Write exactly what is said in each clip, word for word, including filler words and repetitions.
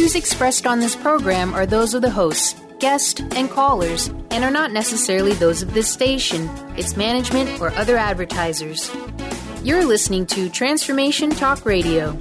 views expressed on this program are those of the hosts, guests, and callers, and are not necessarily those of this station, its management, or other advertisers. You're listening to Transformation Talk Radio.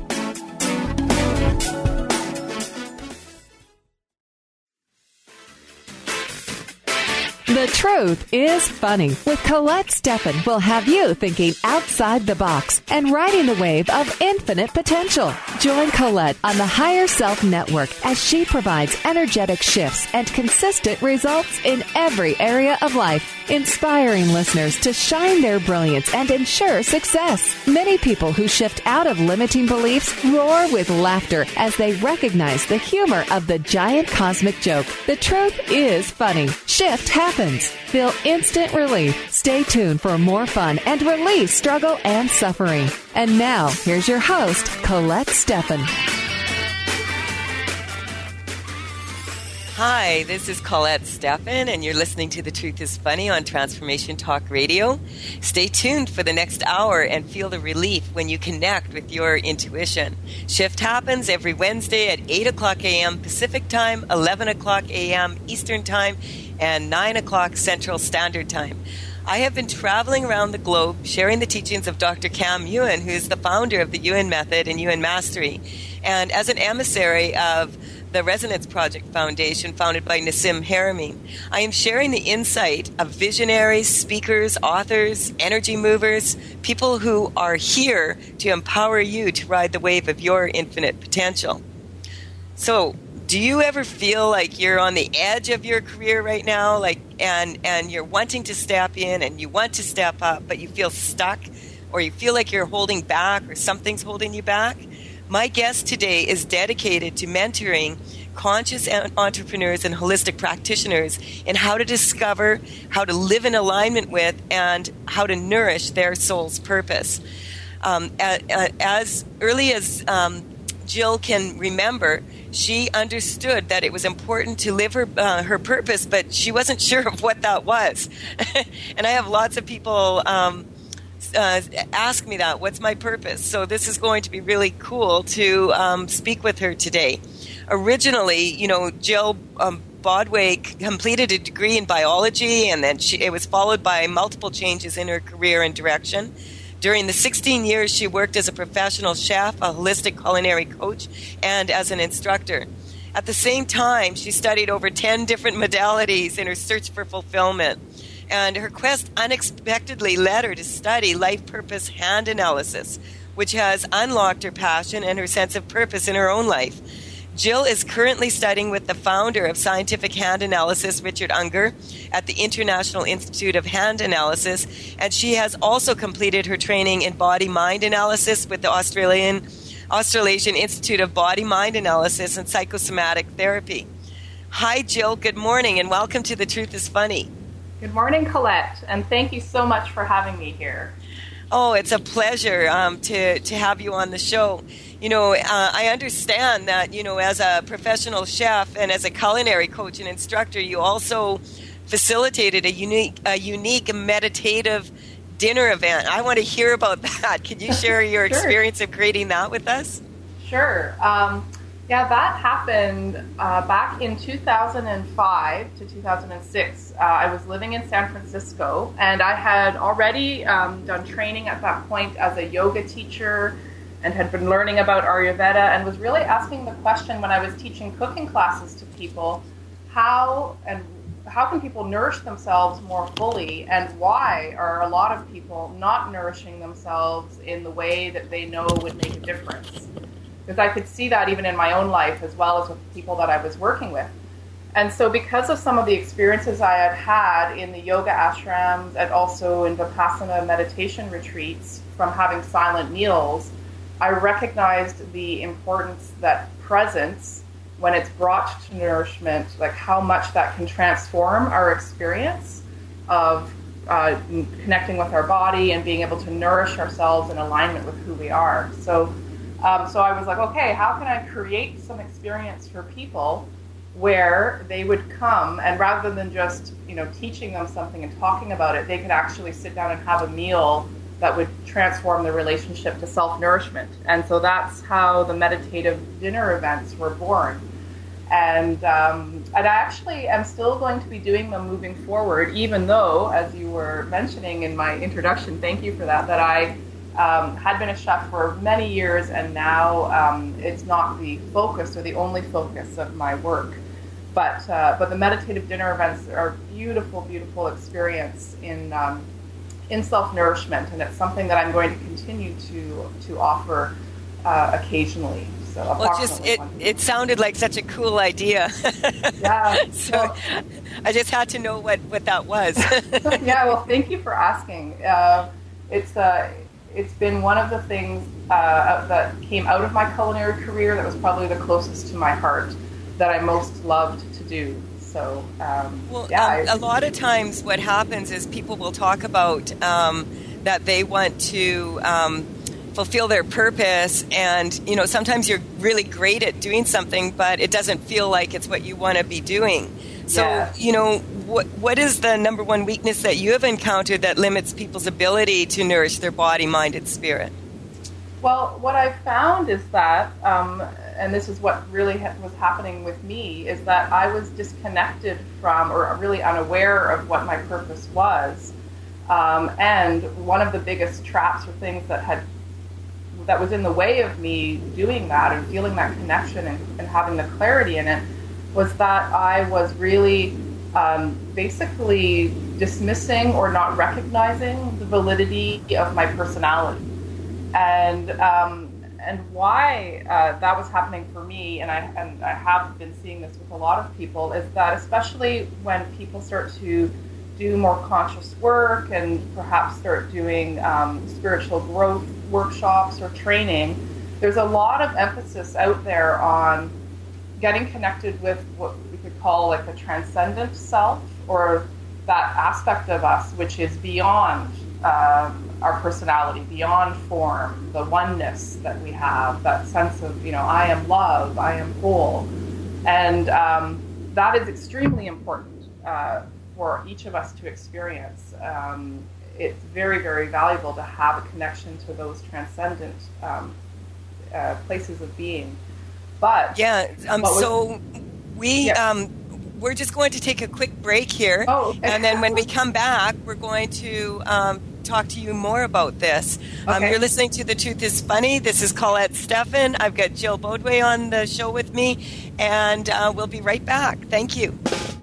The Truth is Funny with Colette Steffen will have you thinking outside the box and riding the wave of infinite potential. Join Colette on the Higher Self Network as she provides energetic shifts and consistent results in every area of life, inspiring listeners to shine their brilliance and ensure success. Many people who shift out of limiting beliefs roar with laughter as they recognize the humor of the giant cosmic joke. The truth is funny. Shift happens. Feel instant relief. Stay tuned for more fun and release struggle and suffering. And now, here's your host, Colette Steffen. Hi, this is Colette Steffen, and you're listening to The Truth is Funny on Transformation Talk Radio. Stay tuned for the next hour and feel the relief when you connect with your intuition. Shift happens every Wednesday at eight o'clock a.m. Pacific Time, eleven o'clock a.m. Eastern Time, and nine o'clock Central Standard Time. I have been traveling around the globe sharing the teachings of Doctor Cam Yuen, who is the founder of the Yuen Method and Yuen Mastery. And as an emissary of the Resonance Project Foundation, founded by Nassim Haramein, I am sharing the insight of visionaries, speakers, authors, energy movers, people who are here to empower you to ride the wave of your infinite potential. So, do you ever feel like you're on the edge of your career right now, like, and, and you're wanting to step in and you want to step up, but you feel stuck, or you feel like you're holding back or something's holding you back? My guest today is dedicated to mentoring conscious entrepreneurs and holistic practitioners in how to discover, how to live in alignment with, and how to nourish their soul's purpose. Um, as early as um, Jill can remember, she understood that it was important to live her uh, her purpose, but she wasn't sure of what that was. And I have lots of people um, uh, ask me that, what's my purpose? So this is going to be really cool to um, speak with her today. Originally, you know, Jill um, Bodway completed a degree in biology, and then she, it was followed by multiple changes in her career and direction. During the sixteen years, she worked as a professional chef, a holistic culinary coach, and as an instructor. At the same time, she studied over ten different modalities in her search for fulfillment. And her quest unexpectedly led her to study life purpose hand analysis, which has unlocked her passion and her sense of purpose in her own life. Jill is currently studying with the founder of Scientific Hand Analysis, Richard Unger, at the International Institute of Hand Analysis, and she has also completed her training in body-mind analysis with the Australian Australasian Institute of Body-Mind Analysis and Psychosomatic Therapy. Hi, Jill. Good morning, and welcome to The Truth is Funny. Good morning, Colette, and thank you so much for having me here. Oh, it's a pleasure um, to, to have you on the show. You know, uh, I understand that, you know, as a professional chef and as a culinary coach and instructor, you also facilitated a unique, a unique meditative dinner event. I want to hear about that. Could you share your Sure. experience of creating that with us? Sure. Um, yeah, that happened uh, back in two thousand five to two thousand six. Uh, I was living in San Francisco, and I had already um, done training at that point as a yoga teacher and had been learning about Ayurveda, and was really asking the question when I was teaching cooking classes to people, how and how can people nourish themselves more fully, and why are a lot of people not nourishing themselves in the way that they know would make a difference? Because I could see that even in my own life as well as with the people that I was working with. And so because of some of the experiences I had had in the yoga ashrams and also in Vipassana meditation retreats from having silent meals, I recognized the importance that presence, when it's brought to nourishment, like how much that can transform our experience of uh, connecting with our body and being able to nourish ourselves in alignment with who we are. So, um, so I was like, okay, how can I create some experience for people where they would come, and rather than just, you know, teaching them something and talking about it, they could actually sit down and have a meal that would transform the relationship to self-nourishment. And so that's how the meditative dinner events were born. And um, and I actually am still going to be doing them moving forward, even though, as you were mentioning in my introduction, thank you for that, that I um, had been a chef for many years, and now um, it's not the focus or the only focus of my work. But uh, but the meditative dinner events are a beautiful, beautiful experience in um, in self-nourishment, and it's something that I'm going to continue to to offer uh, occasionally. So well, just it, it sounded like such a cool idea. Yeah. so well, I just had to know what, what that was. Yeah, well, thank you for asking. Uh, it's uh, it's been one of the things uh, that came out of my culinary career that was probably the closest to my heart, that I most loved to do. So, um, well, yeah. Um, a lot of times what happens is people will talk about um, that they want to um, fulfill their purpose, and you know, sometimes you're really great at doing something, but it doesn't feel like it's what you want to be doing. So, yeah. you know, what what is the number one weakness that you have encountered that limits people's ability to nourish their body, mind, and spirit? Well, what I've found is that, um, and this is what really ha- was happening with me, is that I was disconnected from, or really unaware of what my purpose was. Um, and one of the biggest traps or things that had that was in the way of me doing that and feeling that connection and, and having the clarity in it was that I was really um, basically dismissing or not recognizing the validity of my personality. And um, and why uh, that was happening for me, and I and I have been seeing this with a lot of people, is that especially when people start to do more conscious work and perhaps start doing um, spiritual growth workshops or training, there's a lot of emphasis out there on getting connected with what we could call like the transcendent self, or that aspect of us which is beyond um, our personality, beyond form, the oneness that we have, that sense of, you know, I am love, I am whole. And um, that is extremely important uh, for each of us to experience. Um, it's very, very valuable to have a connection to those transcendent um, uh, places of being. But yeah, um, was, so we yeah. um, we're just going to take a quick break here, oh, okay. and then when we come back, we're going to um, talk to you more about this. Okay. Um, you're listening to The Truth is Funny. This is Colette Steffen. I've got Jill Bodway on the show with me, and uh, we'll be right back. Thank you.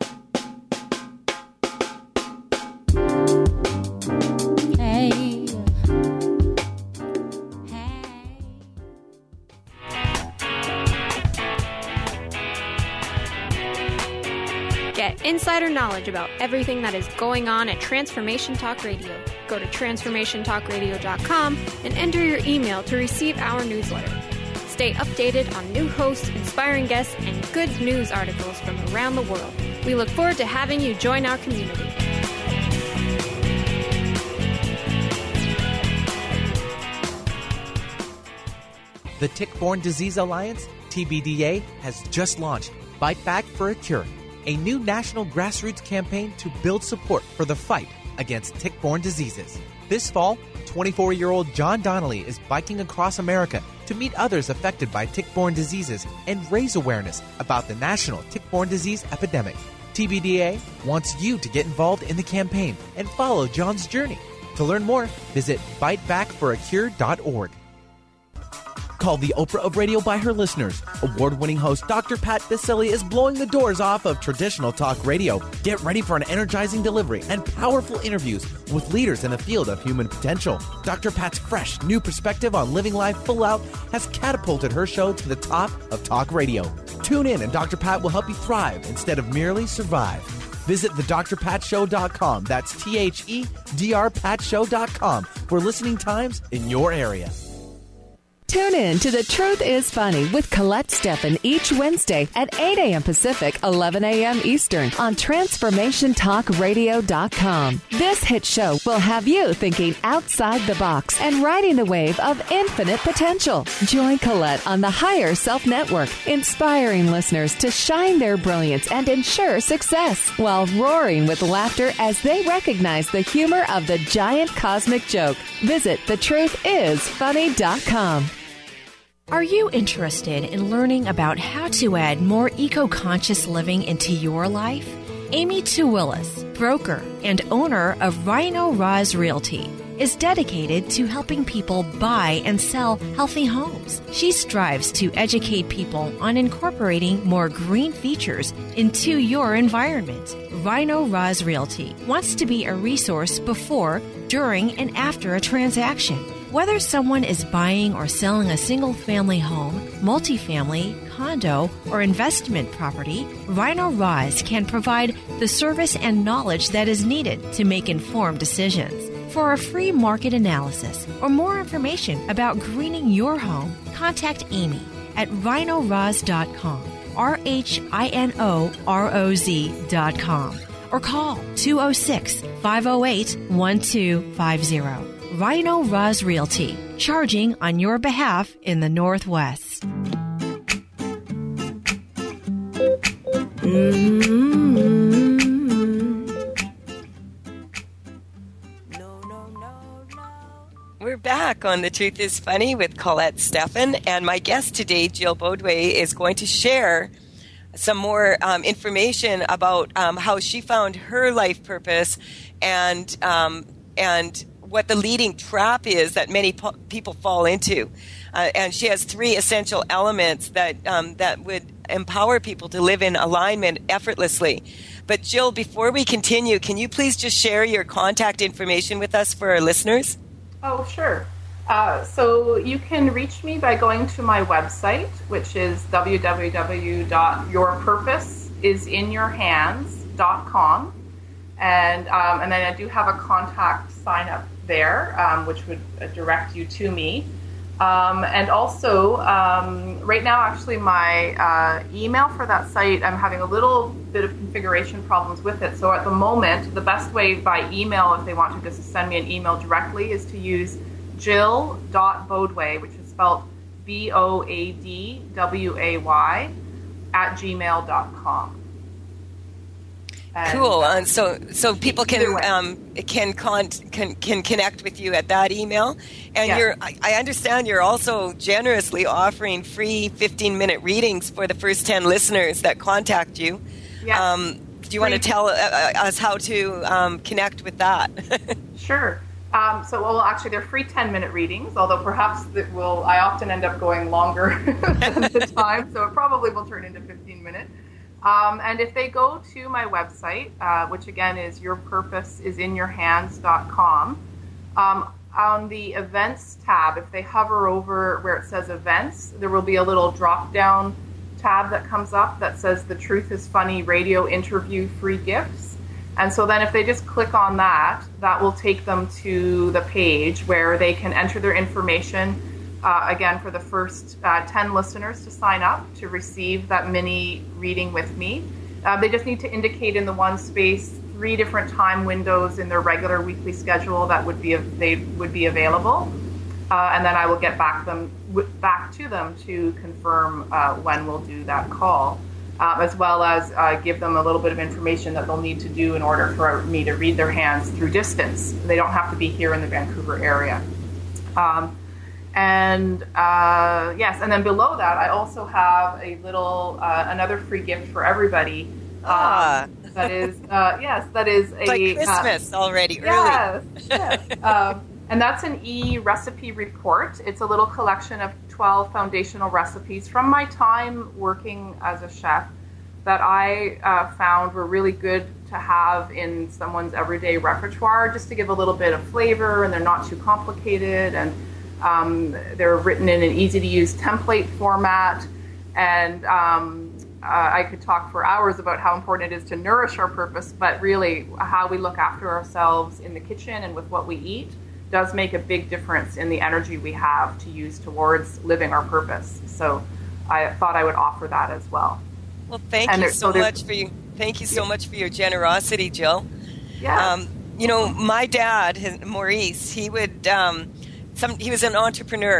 Insider knowledge about everything that is going on at Transformation Talk Radio. Go to transformation talk radio dot com and enter your email to receive our newsletter. Stay updated on new hosts, inspiring guests, and good news articles from around the world. We look forward to having you join our community. The Tick-Borne Disease Alliance, T B D A, has just launched Bite Back for a Cure, a new national grassroots campaign to build support for the fight against tick-borne diseases. This fall, twenty-four-year-old John Donnelly is biking across America to meet others affected by tick-borne diseases and raise awareness about the national tick-borne disease epidemic. T B D A wants you to get involved in the campaign and follow John's journey. To learn more, visit bite back for a cure dot org. Called the Oprah of radio by her listeners, award-winning host Doctor Pat Baccili is blowing the doors off of traditional talk radio. Get ready for an energizing delivery and powerful interviews with leaders in the field of human potential. Doctor Pat's fresh, new perspective on living life full out has catapulted her show to the top of talk radio. Tune in and Doctor Pat will help you thrive instead of merely survive. Visit the dr pat show dot com. That's T H E D R pat show dot com for listening times in your area. Tune in to The Truth is Funny with Colette Steffen each Wednesday at eight a.m. Pacific, eleven a.m. Eastern on transformation talk radio dot com. This hit show will have you thinking outside the box and riding the wave of infinite potential. Join Colette on the Higher Self Network, inspiring listeners to shine their brilliance and ensure success while roaring with laughter as they recognize the humor of the giant cosmic joke. Visit the truth is funny dot com. Are you interested in learning about how to add more eco-conscious living into your life? Amy Tuwillis, broker and owner of Rhino Roz Realty, is dedicated to helping people buy and sell healthy homes. She strives to educate people on incorporating more green features into your environment. Rhino Roz Realty wants to be a resource before, during, and after a transaction. Whether someone is buying or selling a single-family home, multifamily, condo, or investment property, Rhino Roz can provide the service and knowledge that is needed to make informed decisions. For a free market analysis or more information about greening your home, contact Amy at rhino roz dot com, R H I N O R O Z dot com, or call two oh six, five oh eight, one two five oh. Rhino Roz Realty, charging on your behalf in the Northwest. Mm-hmm. We're back on The Truth is Funny with Colette Steffen, and my guest today, Jill Bodway, is going to share some more um, information about um, how she found her life purpose and um, and what the leading trap is that many po- people fall into. Uh, and she has three essential elements that um, that would empower people to live in alignment effortlessly. But Jill, before we continue, can you please just share your contact information with us for our listeners? Oh, sure. Uh, so you can reach me by going to my website, which is w w w dot your purpose is in your hands dot com. And, um, and then I do have a contact sign up there, um, which would uh, direct you to me. Um, and also, um, right now, actually, my uh, email for that site, I'm having a little bit of configuration problems with it. So at the moment, the best way by email, if they want to just send me an email directly, is to use jill dot bodway, which is spelled B O A D W A Y, at gmail dot com. And cool. And so, so people can um, can con can can connect with you at that email. And yes. you're, I, I understand you're also generously offering free fifteen minute readings for the first ten listeners that contact you. Yes. Um, do you free. want to tell uh, us how to um, connect with that? Sure. Um, so, well, actually, they're free ten minute readings. Although perhaps that will, I often end up going longer than the time, so it probably will turn into fifteen minutes. Um, and if they go to my website, uh, which again is your purpose is in your hands dot com, um, on the events tab, if they hover over where it says events, there will be a little drop down tab that comes up that says The Truth is Funny Radio Interview Free Gifts. And so then if they just click on that, that will take them to the page where they can enter their information. Uh, again, for the first uh, ten listeners to sign up to receive that mini reading with me. Uh, they just need to indicate in the one space three different time windows in their regular weekly schedule that would be they would be available, uh, and then I will get back them back to them to confirm uh, when we'll do that call, uh, as well as uh, give them a little bit of information that they'll need to do in order for me to read their hands through distance. They don't have to be here in the Vancouver area. Um, And uh, yes, and then below that, I also have a little uh, another free gift for everybody. Um, ah. That is uh, yes, that is a it's like Christmas uh, already early. Yes, yes. um, and that's an e-recipe report. It's a little collection of twelve foundational recipes from my time working as a chef that I uh, found were really good to have in someone's everyday repertoire, just to give a little bit of flavor, and they're not too complicated, and Um, they're written in an easy-to-use template format, and um, uh, I could talk for hours about how important it is to nourish our purpose, but really how we look after ourselves in the kitchen and with what we eat does make a big difference in the energy we have to use towards living our purpose. So I thought I would offer that as well. Well, thank and you so, so much for you. Thank you so yeah. much for your generosity, Jill. Yeah. Um, you know, my dad, Maurice, he would. Um, Some, he was an entrepreneur,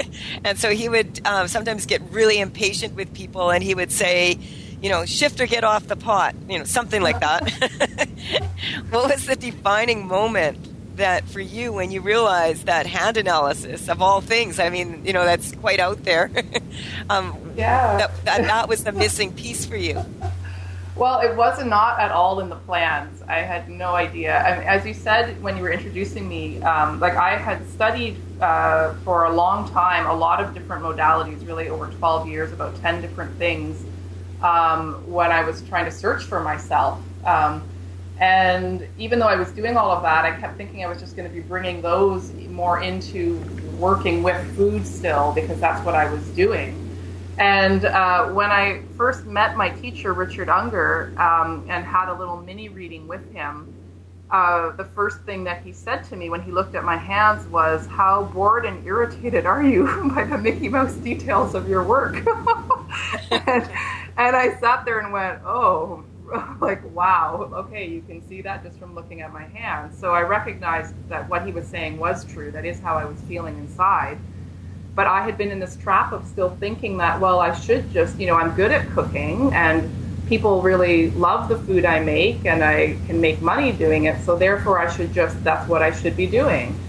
and so he would um, sometimes get really impatient with people, and he would say, you know, shift or get off the pot, you know, something like that. What was the defining moment that for you, when you realize that hand analysis of all things, I mean, you know, that's quite out there. um, yeah. That, that, that was the missing piece for you. Well, it was not at all in the plans. I had no idea. I mean, as you said when you were introducing me, um, like I had studied uh, for a long time a lot of different modalities, really over twelve years, about ten different things um, when I was trying to search for myself. Um, and even though I was doing all of that, I kept thinking I was just going to be bringing those more into working with food still, because that's what I was doing. And uh, when I first met my teacher, Richard Unger, um, and had a little mini reading with him, uh, the first thing that he said to me when he looked at my hands was, "How bored and irritated are you by the Mickey Mouse details of your work?" and, and I sat there and went, oh, like, wow, okay, you can see that just from looking at my hands. So I recognized that what he was saying was true. That is how I was feeling inside. But I had been in this trap of still thinking that, well, I should just, you know, I'm good at cooking and people really love the food I make and I can make money doing it. So therefore I should just, that's what I should be doing.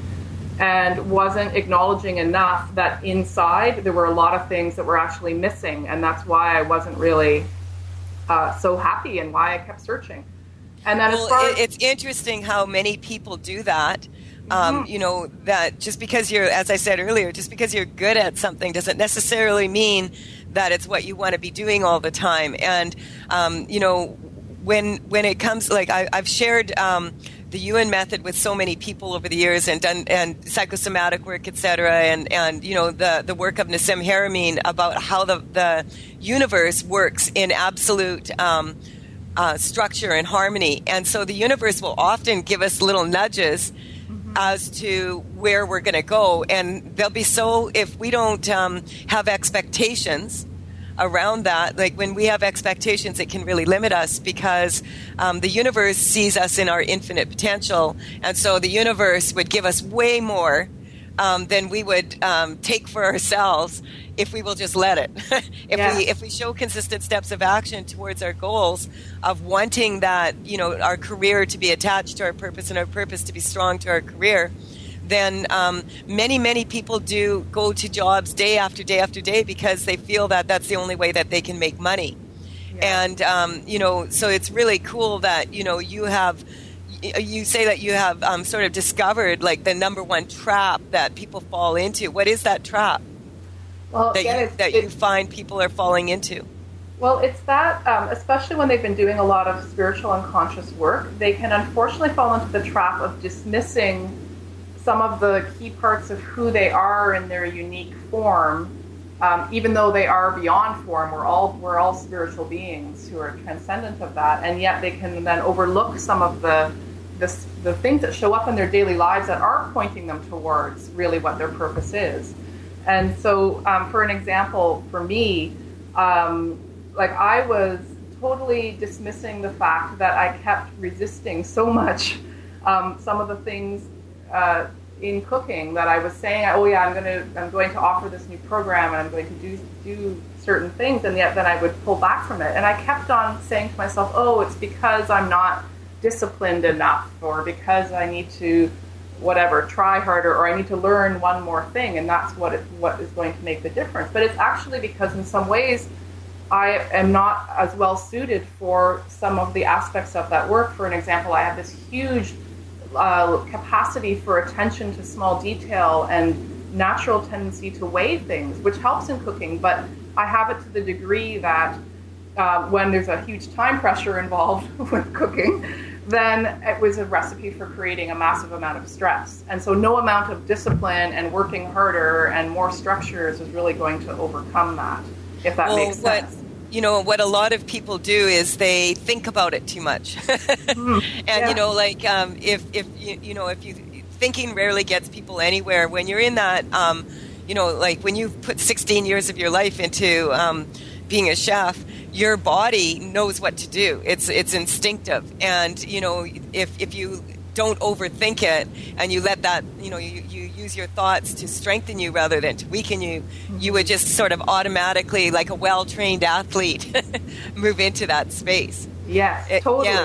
And wasn't acknowledging enough that inside there were a lot of things that were actually missing. And that's why I wasn't really uh, so happy and why I kept searching. And then well, as far as- it's interesting how many people do that. Um, you know, that just because you're, as I said earlier, just because you're good at something doesn't necessarily mean that it's what you want to be doing all the time. And, um, you know, when when it comes, like I, I've shared um, the Ewan method with so many people over the years and done and psychosomatic work, et cetera, and, and, you know, the, the work of Nassim Haramein about how the, the universe works in absolute um, uh, structure and harmony. And so the universe will often give us little nudges as to where we're going to go, and they'll be so, if we don't um, have expectations around that, like when we have expectations, it can really limit us because um, the universe sees us in our infinite potential, and so the universe would give us way more um, than we would um, take for ourselves if we will just let it. if yeah. we if we show consistent steps of action towards our goals of wanting that, you know, our career to be attached to our purpose and our purpose to be strong to our career, then um, many, many people do go to jobs day after day after day because they feel that that's the only way that they can make money. Yeah. And, um, you know, so it's really cool that, you know, you have, you say that you have um, sort of discovered like the number one trap that people fall into. What is that trap? Well, that, again, you, it's, that it's, you find people are falling into? Well, it's that, um, especially when they've been doing a lot of spiritual and conscious work, they can unfortunately fall into the trap of dismissing some of the key parts of who they are in their unique form, um, even though they are beyond form. We're all we're all spiritual beings who are transcendent of that, and yet they can then overlook some of the the, the things that show up in their daily lives that are pointing them towards really what their purpose is. And so, um, for an example, for me, um, like I was totally dismissing the fact that I kept resisting so much um, some of the things uh, in cooking that I was saying, oh yeah, I'm going to I'm going to offer this new program and I'm going to do do certain things, and yet then I would pull back from it. And I kept on saying to myself, oh, it's because I'm not disciplined enough, or because I need to whatever, try harder, or I need to learn one more thing, and that's what it, what is going to make the difference. But it's actually because in some ways I am not as well suited for some of the aspects of that work. For an example, I have this huge uh, capacity for attention to small detail and natural tendency to weigh things, which helps in cooking, but I have it to the degree that uh, when there's a huge time pressure involved with cooking, then it was a recipe for creating a massive amount of stress. And so no amount of discipline and working harder and more structures is really going to overcome that, if that well, makes what, sense. You know, what a lot of people do is they think about it too much. mm, and, yeah. you know, like um, if, if you, you know, if you, thinking rarely gets people anywhere. When you're in that, um, you know, like when you put sixteen years of your life into um, being a chef, your body knows what to do. It's it's instinctive, and you know if if you don't overthink it and you let that, you know, you, you use your thoughts to strengthen you rather than to weaken you, you would just sort of automatically, like a well-trained athlete, move into that space. Yes, It, totally. yeah.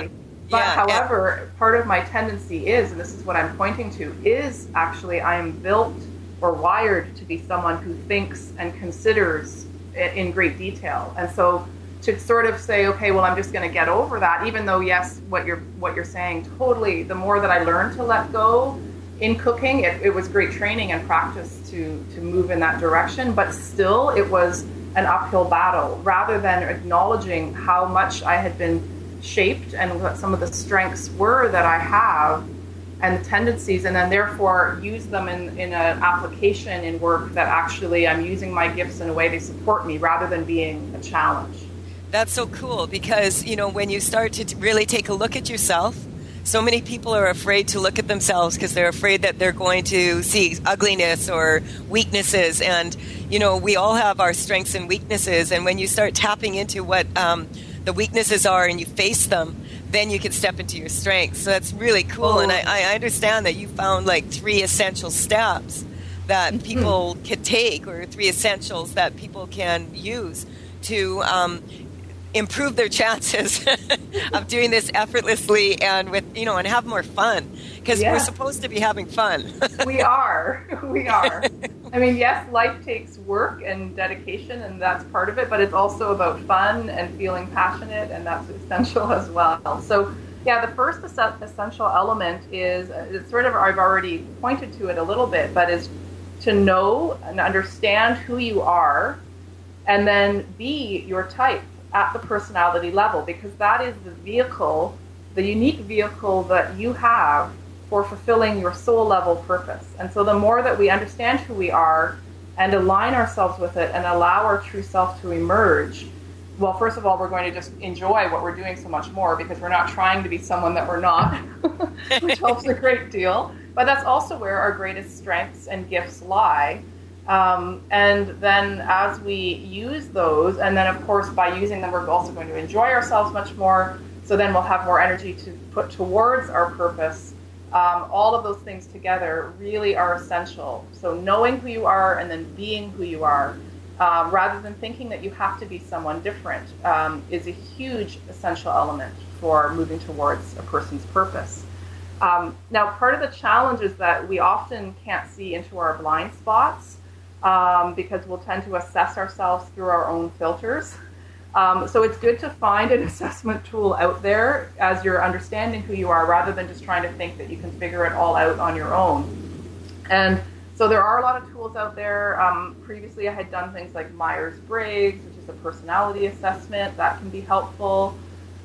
But Yeah, however, and- part of my tendency is, and this is what I'm pointing to, is actually I am built or wired to be someone who thinks and considers in great detail. And so to sort of say, okay, well, I'm just going to get over that, even though, yes, what you're what you're saying, totally, the more that I learned to let go in cooking, it, it was great training and practice to, to move in that direction, but still it was an uphill battle, rather than acknowledging how much I had been shaped and what some of the strengths were that I have and the tendencies, and then therefore use them in, in an application in work that actually I'm using my gifts in a way they support me rather than being a challenge. That's so cool, because, you know, when you start to t- really take a look at yourself, so many people are afraid to look at themselves because they're afraid that they're going to see ugliness or weaknesses. And, you know, we all have our strengths and weaknesses. And when you start tapping into what um, the weaknesses are and you face them, then you can step into your strengths. So that's really cool. Oh. And I, I understand that you found like three essential steps that people mm-hmm. can take, or three essentials that people can use to um, improve their chances of doing this effortlessly and with, you know, and have more fun, because yeah. we're supposed to be having fun. We are. We are. I mean, yes, life takes work and dedication, and that's part of it, but it's also about fun and feeling passionate, and that's essential as well. So, yeah, the first essential element is, it's sort of, I've already pointed to it a little bit, but is to know and understand who you are, and then be your type at the personality level, because that is the vehicle, the unique vehicle that you have for fulfilling your soul level purpose. And so the more that we understand who we are and align ourselves with it and allow our true self to emerge, well, first of all, we're going to just enjoy what we're doing so much more, because we're not trying to be someone that we're not, which helps a great deal. But that's also where our greatest strengths and gifts lie. Um, and then as we use those, and then of course by using them, we're also going to enjoy ourselves much more. So then we'll have more energy to put towards our purpose. Um, all of those things together really are essential. So knowing who you are and then being who you are, uh, rather than thinking that you have to be someone different, um, is a huge essential element for moving towards a person's purpose. Um, now, part of the challenge is that we often can't see into our blind spots, Um, because we'll tend to assess ourselves through our own filters. Um, so it's good to find an assessment tool out there as you're understanding who you are, rather than just trying to think that you can figure it all out on your own. And so there are a lot of tools out there. Um, previously I had done things like Myers-Briggs, which is a personality assessment. That can be helpful.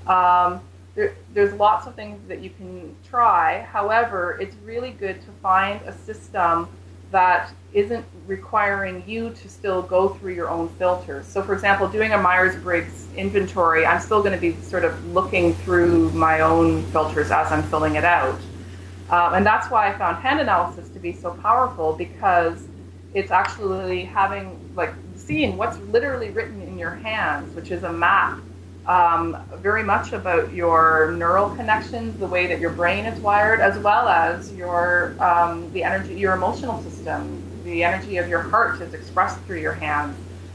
Um, there, there's lots of things that you can try. However, it's really good to find a system that isn't requiring you to still go through your own filters. So for example, doing a Myers-Briggs inventory, I'm still going to be sort of looking through my own filters as I'm filling it out. Um, and that's why I found hand analysis to be so powerful, because it's actually having, like, seeing what's literally written in your hands, which is a map, um, very much about your neural connections, the way that your brain is wired, as well as your um, the energy, your emotional system, the energy of your heart is expressed through your hands.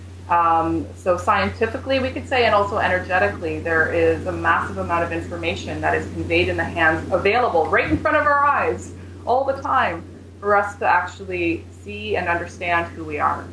Um, so scientifically, we could say, and also energetically, there is a massive amount of information that is conveyed in the hands, available right in front of our eyes all the time, for us to actually see and understand who we are.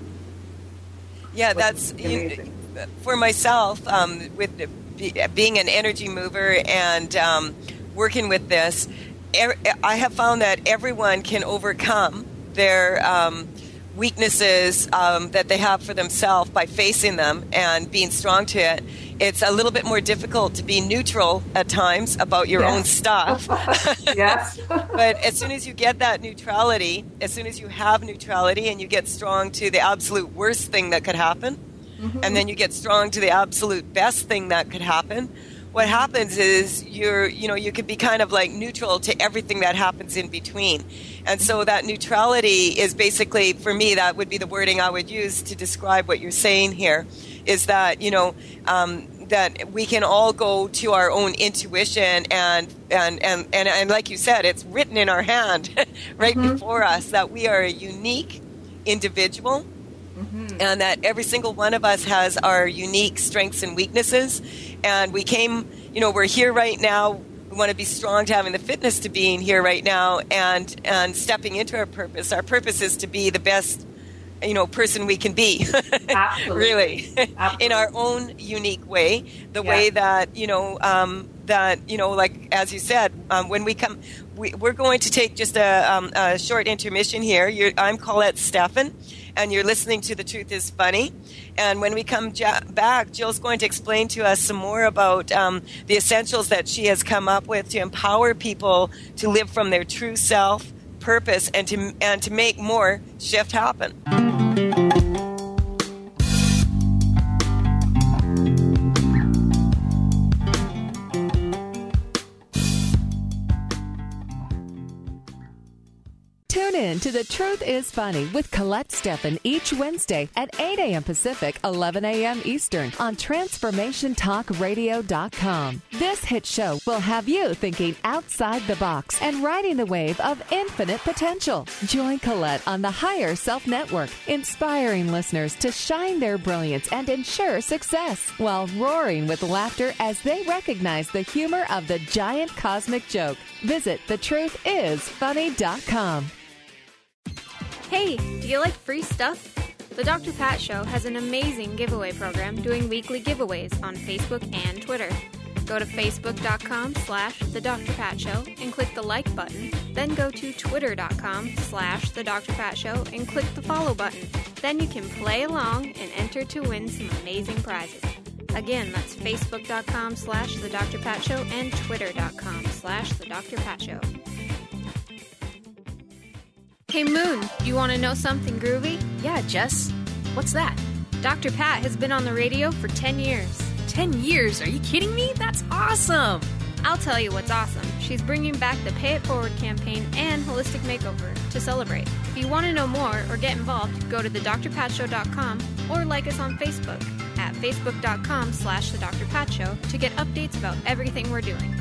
Yeah, that's you, for myself, um, with being an energy mover and um, working with this, er, I have found that everyone can overcome their um, weaknesses um, that they have for themselves by facing them and being strong to it. It's a little bit more difficult to be neutral at times about your yes. own stuff. Yes. But as soon as you get that neutrality, as soon as you have neutrality and you get strong to the absolute worst thing that could happen, mm-hmm. and then you get strong to the absolute best thing that could happen, what happens is you're, you know, you could be kind of like neutral to everything that happens in between. And so that neutrality is basically, for me, that would be the wording I would use to describe what you're saying here, is that, you know, um, that we can all go to our own intuition and, and, and, and, and like you said, it's written in our hand right mm-hmm. before us that we are a unique individual. Mm-hmm. And that every single one of us has our unique strengths and weaknesses. And we came, you know, we're here right now We want to be strong to having the fitness to being here right now and, and stepping into our purpose. Our purpose is to be the best, you know, person we can be. Absolutely. Really. Absolutely. In our own unique way, the Yeah. way that, you know, um, that, you know, like, as you said, um, when we come, we, we're going to take just a, um, a short intermission here. You're, I'm Colette Steffen, and you're listening to The Truth is Funny. And when we come ja- back, Jill's going to explain to us some more about um, the essentials that she has come up with to empower people to live from their true self, purpose, and to and to make more shift happen. Tune in to The Truth is Funny with Colette Steffen each Wednesday at eight a.m. Pacific, eleven a.m. Eastern on Transformation Talk Radio dot com. This hit show will have you thinking outside the box and riding the wave of infinite potential. Join Colette on the Higher Self Network, inspiring listeners to shine their brilliance and ensure success while roaring with laughter as they recognize the humor of the giant cosmic joke. Visit the truth is funny dot com. Hey, do you like free stuff? The Doctor Pat Show has an amazing giveaway program doing weekly giveaways on Facebook and Twitter. Go to facebook.com slash The Doctor Pat Show and click the like button. Then go to twitter.com slash The Doctor Pat Show and click the follow button. Then you can play along and enter to win some amazing prizes. Again, that's facebook.com slash The Doctor Pat Show and twitter.com slash The Doctor Pat Show. Hey Moon, you want to know something groovy? Yeah, Jess. What's that? Doctor Pat has been on the radio for ten years. Ten years? Are you kidding me? That's awesome! I'll tell you what's awesome. She's bringing back the Pay It Forward campaign and Holistic Makeover to celebrate. If you want to know more or get involved, go to the dr pat show dot com or like us on Facebook at facebook.com slash the Doctor Pat Show to get updates about everything we're doing.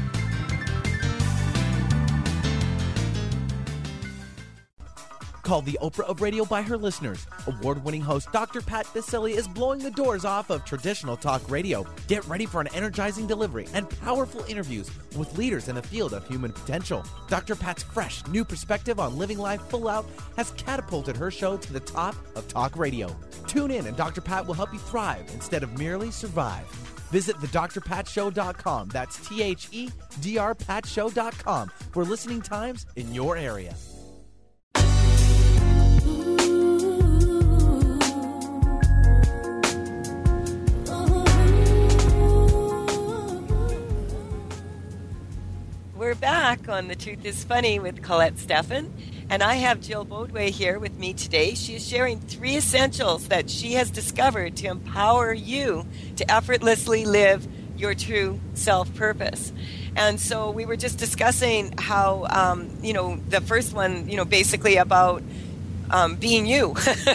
Called the Oprah of radio by her listeners, award-winning host Doctor Pat Baccili is blowing the doors off of traditional talk radio. Get ready for an energizing delivery and powerful interviews with leaders in the field of human potential. Doctor Pat's fresh, new perspective on living life full out has catapulted her show to the top of talk radio. Tune in and Doctor Pat will help you thrive instead of merely survive. Visit the dr pat show dot com. That's T H E D R pat show dot com for listening times in your area. We're back on The Truth is Funny with Colette Steffen, and I have Jill Bodway here with me today. She is sharing three essentials that she has discovered to empower you to effortlessly live your true self-purpose. And so we were just discussing how, um, you know, the first one, you know, basically about um, being you.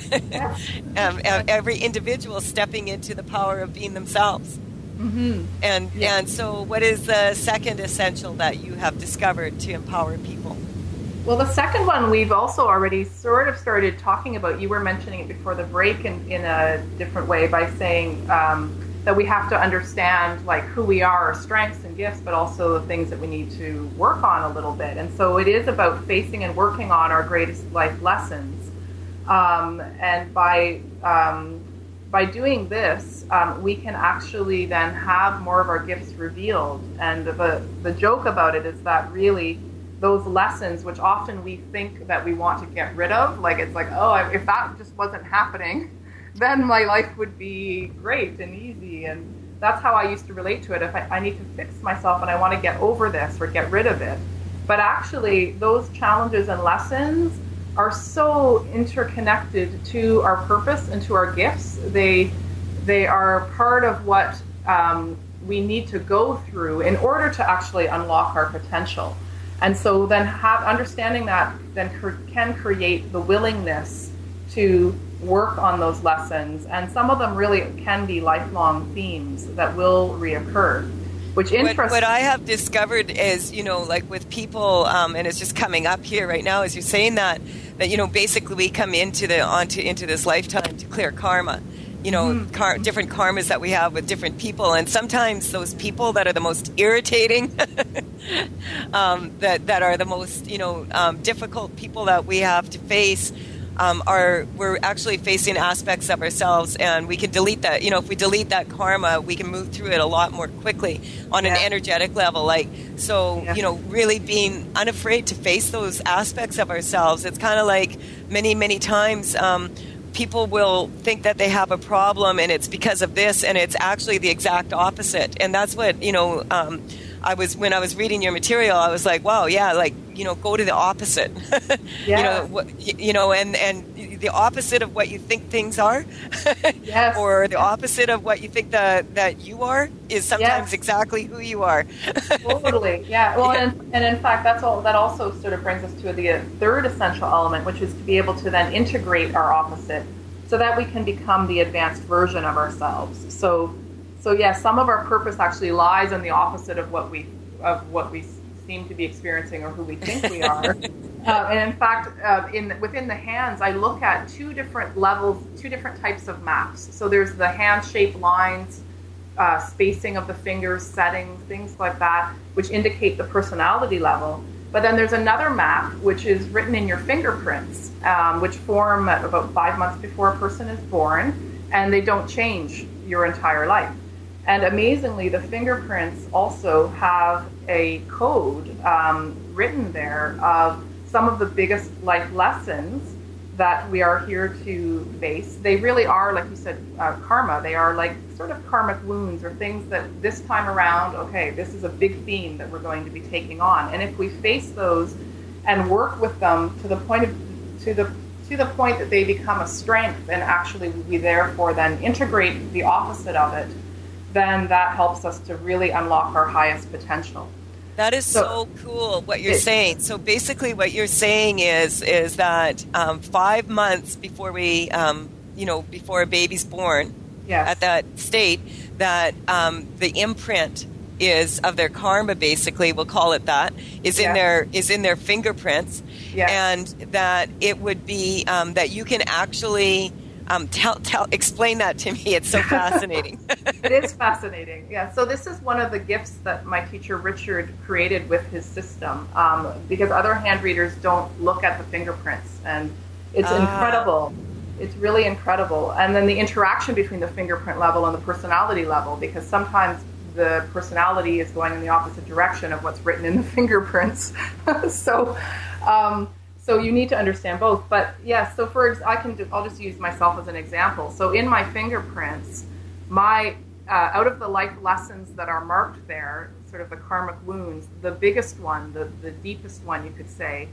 um, every individual stepping into the power of being themselves. Mm-hmm. And Yeah. and so what is the second essential that you have discovered to empower people? Well, the second one we've also already sort of started talking about. You were mentioning it before the break in, in a different way by saying um, that we have to understand like who we are, our strengths and gifts, but also the things that we need to work on a little bit. And so it is about facing and working on our greatest life lessons. Um, and by um, by doing this, um, we can actually then have more of our gifts revealed. And the the joke about it is that really those lessons, which often we think that we want to get rid of, like it's like, oh, if that just wasn't happening, then my life would be great and easy. And that's how I used to relate to it. If I, I need to fix myself and I want to get over this or get rid of it. But actually, those challenges and lessons are so interconnected to our purpose and to our gifts. They they are part of what um, we need to go through in order to actually unlock our potential. And so then have understanding that then cr- can create the willingness to work on those lessons. And some of them really can be lifelong themes that will reoccur. Which interests what, what I have discovered is, you know, like with people, um, and it's just coming up here right now as you're saying that, that, you know, basically we come into the onto into this lifetime to clear karma. You know, mm-hmm. car, different karmas that we have with different people. And sometimes those people that are the most irritating um, that that are the most, you know, um, difficult people that we have to face. Um, are we're actually facing aspects of ourselves, and we can delete that. You know, if we delete that karma, we can move through it a lot more quickly on yeah. an energetic level. Like, so, yeah. you know, really being unafraid to face those aspects of ourselves. It's kind of like many, many times um, people will think that they have a problem, and it's because of this, and it's actually the exact opposite. And that's what, you know, um, I was, when I was reading your material, I was like, wow, yeah, like, you know, go to the opposite, yeah. you know, what, you know, and, and the opposite of what you think things are, yes. or the opposite of what you think that, that you are is sometimes yes. exactly who you are. Totally. Yeah. Well, yeah. And, and in fact, that's all, that also sort of brings us to the third essential element, which is to be able to then integrate our opposite so that we can become the advanced version of ourselves. So, so yeah, some of our purpose actually lies in the opposite of what we, of what we seem to be experiencing or who we think we are. uh, and in fact, uh, in within the hands, I look at two different levels, two different types of maps. So there's the hand-shaped lines, uh, spacing of the fingers, settings, things like that, which indicate the personality level. But then there's another map, which is written in your fingerprints, um, which form at about five months before a person is born, and they don't change your entire life. And amazingly, the fingerprints also have a code um, written there of some of the biggest life lessons that we are here to face. They really are, like you said, uh, karma. They are like sort of karmic wounds or things that this time around, okay, this is a big theme that we're going to be taking on. And if we face those and work with them to the point of, to the to the point that they become a strength, and actually we therefore then integrate the opposite of it, then that helps us to really unlock our highest potential. That is so, so cool what you're saying. So basically what you're saying is is that um, five months before we, um, you know, before a baby's born, yes. at that state, that um, the imprint is of their karma, basically, we'll call it that, is yes. in their is in their fingerprints, yes. and that it would be um, that you can actually Um, tell, tell, explain that to me. It's so fascinating. It is fascinating. Yeah. So this is one of the gifts that my teacher Richard created with his system, um, because other hand readers don't look at the fingerprints, and it's ah. incredible. It's really incredible. And then the interaction between the fingerprint level and the personality level, because sometimes the personality is going in the opposite direction of what's written in the fingerprints. so. Um, So you need to understand both. But yeah, so for I can I'll just use myself as an example. So in my fingerprints, my uh, out of the life lessons that are marked there, sort of the karmic wounds, the biggest one, the, the deepest one you could say,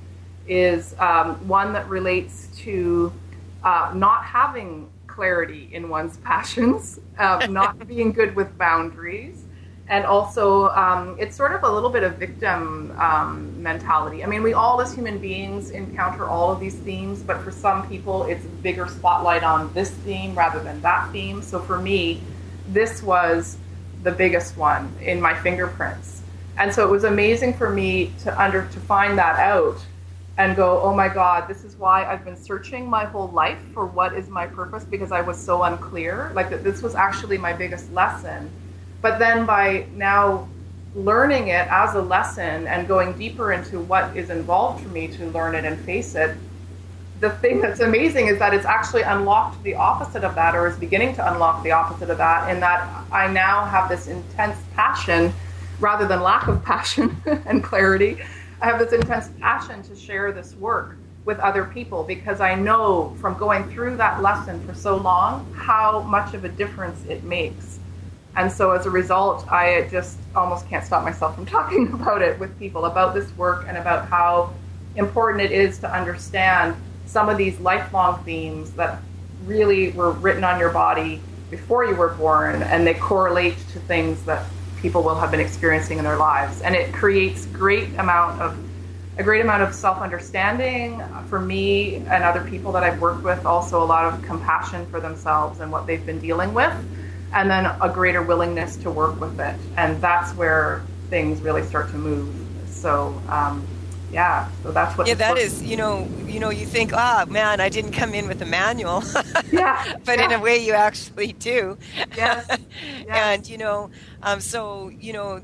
is um, one that relates to uh, not having clarity in one's passions, uh, not being good with boundaries. And also, um, it's sort of a little bit of victim um, mentality. I mean, we all as human beings encounter all of these themes, but for some people, it's a bigger spotlight on this theme rather than that theme. So for me, this was the biggest one in my fingerprints. And so it was amazing for me to under to find that out and go, oh my God, this is why I've been searching my whole life for what is my purpose, because I was so unclear. Like that, this was actually my biggest lesson. But then by now learning it as a lesson and going deeper into what is involved for me to learn it and face it, the thing that's amazing is that it's actually unlocked the opposite of that, or is beginning to unlock the opposite of that, in that I now have this intense passion rather than lack of passion and clarity. I have this intense passion to share this work with other people, because I know from going through that lesson for so long how much of a difference it makes. And so as a result, I just almost can't stop myself from talking about it with people, about this work and about how important it is to understand some of these lifelong themes that really were written on your body before you were born, and they correlate to things that people will have been experiencing in their lives. And it creates great amount of a great amount of self-understanding for me and other people that I've worked with, also a lot of compassion for themselves and what they've been dealing with, and then a greater willingness to work with it. And that's where things really start to move. So, um, yeah, so that's what... Yeah, that is, you know, you know, you think, ah, oh, man, I didn't come in with a manual. Yeah. But yeah. in a way you actually do. Yes. Yes. And, you know, um, so, you know,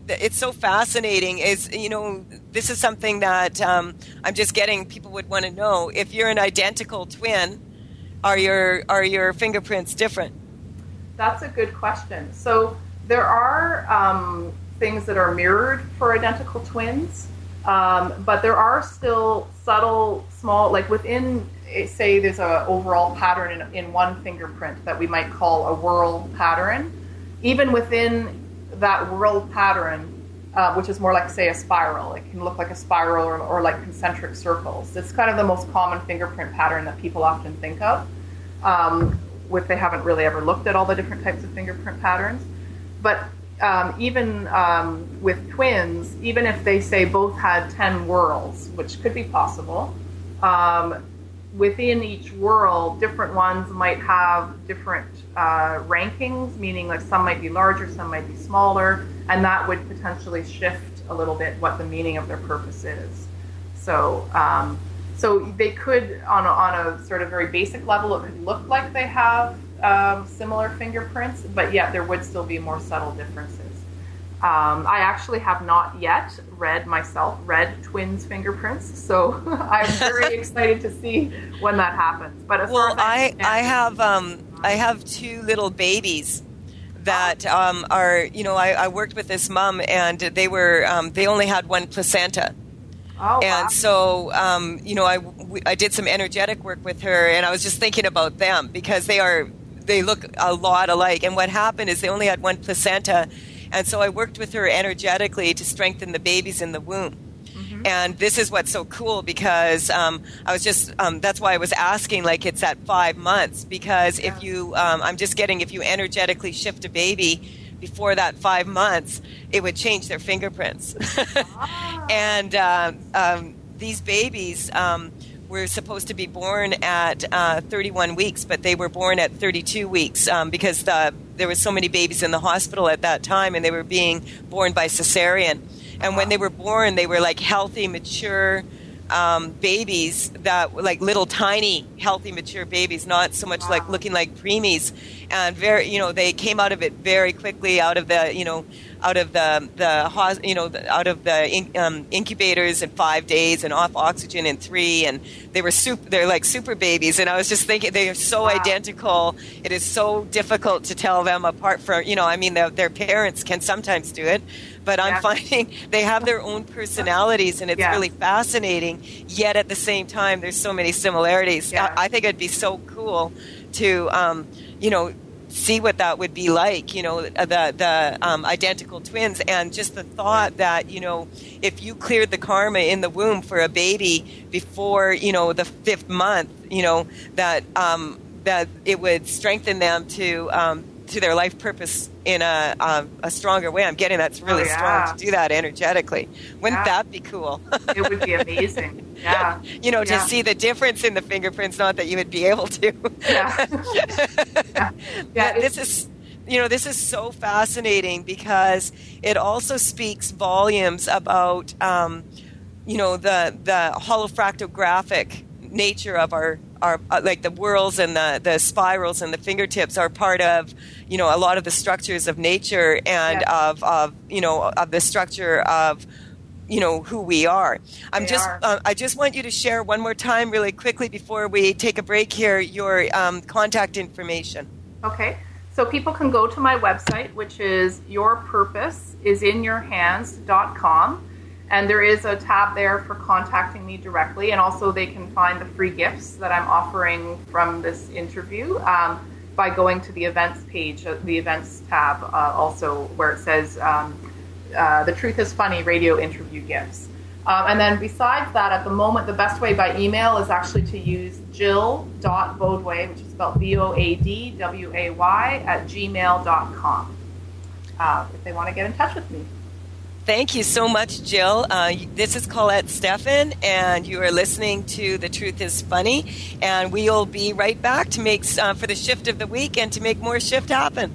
it's so fascinating. Is you know, this is something that um, I'm just getting. People would want to know if you're an identical twin. Are your are your fingerprints different? That's a good question. So there are um, things that are mirrored for identical twins, um, but there are still subtle, small, like within, say, there's a overall pattern in, in one fingerprint that we might call a whorl pattern. Even within that whorl pattern, uh, which is more like, say, a spiral, it can look like a spiral or, or like concentric circles. It's kind of the most common fingerprint pattern that people often think of, um, if they haven't really ever looked at all the different types of fingerprint patterns. But um, even um, with twins, even if they say both had ten whorls, which could be possible, um, within each whorl, different ones might have different uh, rankings, meaning like some might be larger, some might be smaller, and that would potentially shift a little bit what the meaning of their purpose is. So, um, so they could, on a, on a sort of very basic level, it could look like they have um, similar fingerprints, but yet there would still be more subtle differences. Um, I actually have not yet read myself, read twins' fingerprints, so I'm very excited to see when that happens. But as well, far as I, I, I have um, I have two little babies that um, are, you know, I, I worked with this mom, and they were um, they only had one placenta. Oh, and wow. so, um, you know, I, we, I did some energetic work with her, and I was just thinking about them because they are they look a lot alike. And what happened is they only had one placenta. And so I worked with her energetically to strengthen the babies in the womb. Mm-hmm. And this is what's so cool because um, I was just, um, that's why I was asking, like, it's at five months. Because yeah. if you, um, I'm just getting, if you energetically shift a baby before that five months, it would change their fingerprints. ah. And um, um, these babies um, were supposed to be born at uh, thirty-one weeks, but they were born at thirty-two weeks um, because the there were so many babies in the hospital at that time, and they were being born by cesarean. And when they were born, they were like healthy, mature um, babies that were like little tiny, healthy, mature babies, not so much like looking like preemies. And very, you know, they came out of it very quickly, out of the, you know, out of the the you know the, out of the in, um, incubators in five days and off oxygen in three, and they were super, they're like super babies. And I was just thinking they are so wow. identical. It is so difficult to tell them apart from, you know, I mean their, their parents can sometimes do it, but I'm yeah. finding they have their own personalities, and it's yeah. really fascinating. Yet at the same time, there's so many similarities. Yeah. I, I think it'd be so cool to um, you know. see what that would be like, you know, the the um, identical twins, and just the thought that, you know, if you cleared the karma in the womb for a baby before, you know, the fifth month, you know, that um, that it would strengthen them to um, to their life purpose in a um, a stronger way. I'm getting that's really oh, yeah. strong to do that energetically. Wouldn't yeah. that be cool? It would be amazing. Yeah. You know, yeah. to see the difference in the fingerprints, not that you would be able to. Yeah. yeah. yeah this is, you know, this is so fascinating because it also speaks volumes about, um, you know, the the holofractographic nature of our our uh, like the whorls and the the spirals and the fingertips are part of, you know, a lot of the structures of nature and yeah. of of you know of the structure of, you know, who we are. I'm they just, are. Uh, I just want you to share one more time really quickly before we take a break here, your um, contact information. Okay. So people can go to my website, which is your purpose is in your hands dot com. And there is a tab there for contacting me directly. And also they can find the free gifts that I'm offering from this interview um, by going to the events page, uh, the events tab uh, also, where it says, um, Uh, the Truth is Funny radio interview gifts. Um, and then besides that, at the moment, the best way by email is actually to use jill dot bodway, which is spelled B O A D W A Y, at gmail dot com uh, if they want to get in touch with me. Thank you so much, Jill. Uh, this is Colette Steffen, and you are listening to The Truth is Funny. And we'll be right back to make uh, for the shift of the week and to make more shift happen.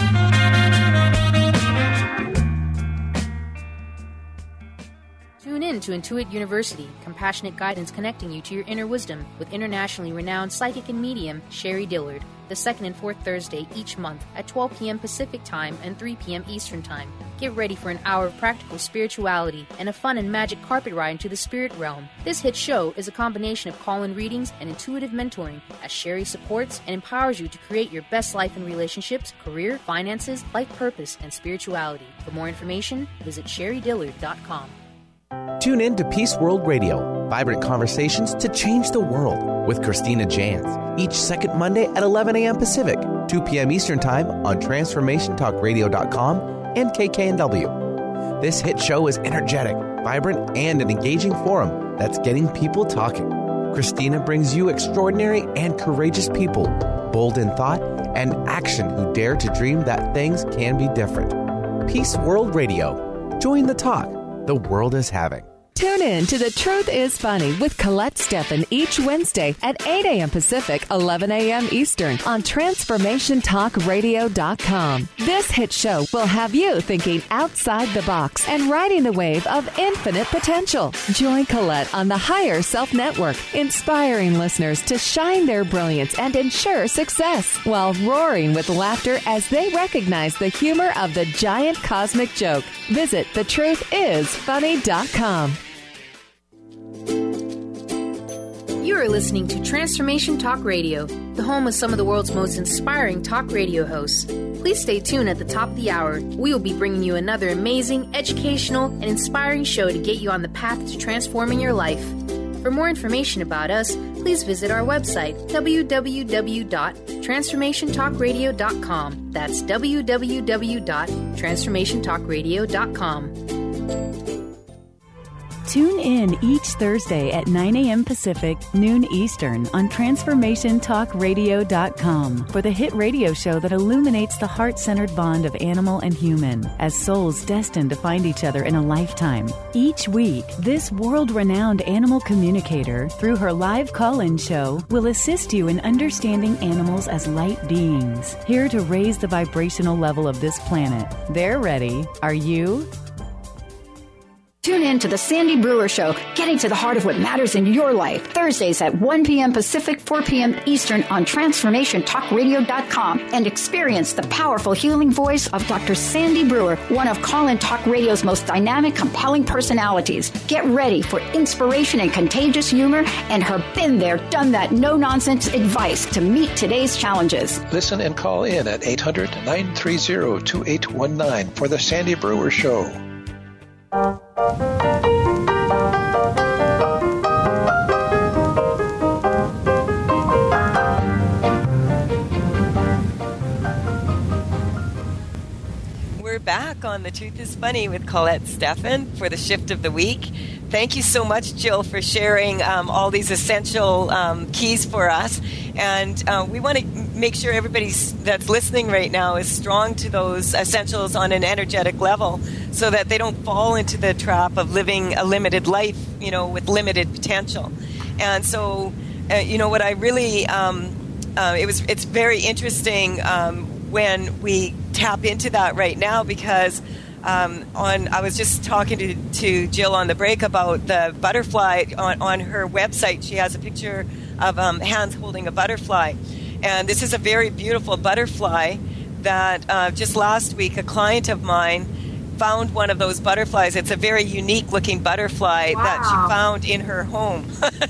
Tune in Listen to Intuit University, compassionate guidance connecting you to your inner wisdom with internationally renowned psychic and medium Sherry Dillard, the second and fourth Thursday each month at twelve p.m. Pacific Time and three p.m. Eastern Time. Get ready for an hour of practical spirituality and a fun and magic carpet ride into the spirit realm. This hit show is a combination of call-in readings and intuitive mentoring as Sherry supports and empowers you to create your best life in relationships, career, finances, life purpose, and spirituality. For more information, visit sherry dillard dot com. Tune in to Peace World Radio, vibrant conversations to change the world with Christina Jans, each second Monday at eleven a.m. Pacific, two p.m. Eastern Time on transformation talk radio dot com and K K N W. This hit show is energetic, vibrant, and an engaging forum that's getting people talking. Christina brings you extraordinary and courageous people, bold in thought and action who dare to dream that things can be different. Peace World Radio. Join the talk the world is having. Tune in to The Truth is Funny with Colette Steffen each Wednesday at eight a.m. Pacific, eleven a.m. Eastern on transformation talk radio dot com. This hit show will have you thinking outside the box and riding the wave of infinite potential. Join Colette on the Higher Self Network, inspiring listeners to shine their brilliance and ensure success while roaring with laughter as they recognize the humor of the giant cosmic joke. Visit the truth is funny dot com. You are listening to Transformation Talk Radio, the home of some of the world's most inspiring talk radio hosts. Please stay tuned at the top of the hour. We will be bringing you another amazing, educational, and inspiring show to get you on the path to transforming your life. For more information about us, please visit our website, w w w dot transformation talk radio dot com. That's w w w dot transformation talk radio dot com. Tune in each Thursday at nine a.m. Pacific, noon Eastern on transformation talk radio dot com for the hit radio show that illuminates the heart-centered bond of animal and human as souls destined to find each other in a lifetime. Each week, this world-renowned animal communicator, through her live call-in show, will assist you in understanding animals as light beings, here to raise the vibrational level of this planet. They're ready. Are you? Tune in to the Sandy Brewer Show, getting to the heart of what matters in your life. Thursdays at one p.m. Pacific, four p.m. Eastern on transformation talk radio dot com, and experience the powerful healing voice of Doctor Sandy Brewer, one of Call-In Talk Radio's most dynamic, compelling personalities. Get ready for inspiration and contagious humor and her been there, done that, no-nonsense advice to meet today's challenges. Listen and call in at eight hundred, nine three zero, two eight one nine for the Sandy Brewer Show. We're back on The Truth is Funny with Colette Steffen for the shift of the week. Thank you so much, Jill, for sharing um, all these essential um, keys for us. And uh, we want to make sure everybody that's listening right now is strong to those essentials on an energetic level so that they don't fall into the trap of living a limited life, you know, with limited potential. And so, uh, you know, what I really, um, uh, it was, it's very interesting um, when we tap into that right now because Um, on, I was just talking to, to Jill on the break about the butterfly on, on her website. She has a picture of um, hands holding a butterfly. And this is a very beautiful butterfly that uh, just last week a client of mine found one of those butterflies. It's a very unique looking butterfly Wow. that she found in her home.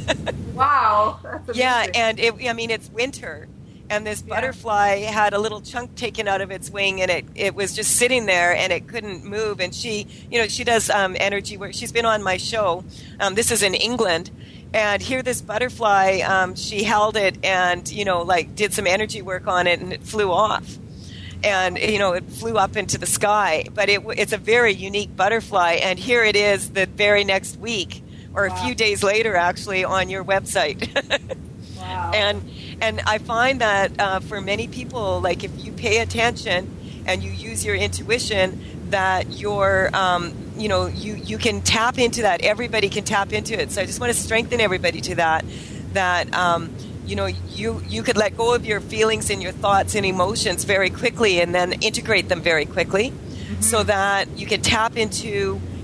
Wow. That's amazing. Yeah, and it, I mean, it's winter. And this butterfly had a little chunk taken out of its wing, and it, it was just sitting there, and it couldn't move. And she, you know, she does um, energy work. She's been on my show. Um, this is in England. And here this butterfly, um, she held it and, you know, like did some energy work on it, and it flew off. And, you know, it flew up into the sky. But it, it's a very unique butterfly. And here it is the very next week, or a Wow. few days later, actually, on your website. Wow. And and I find that uh, for many people, like if you pay attention and you use your intuition, that you're, um, you know, you, you can tap into that. Everybody can tap into it. So I just want to strengthen everybody to that, that, um, you know, you, you could let go of your feelings and your thoughts and emotions very quickly and then integrate them very quickly mm-hmm. so that you can tap into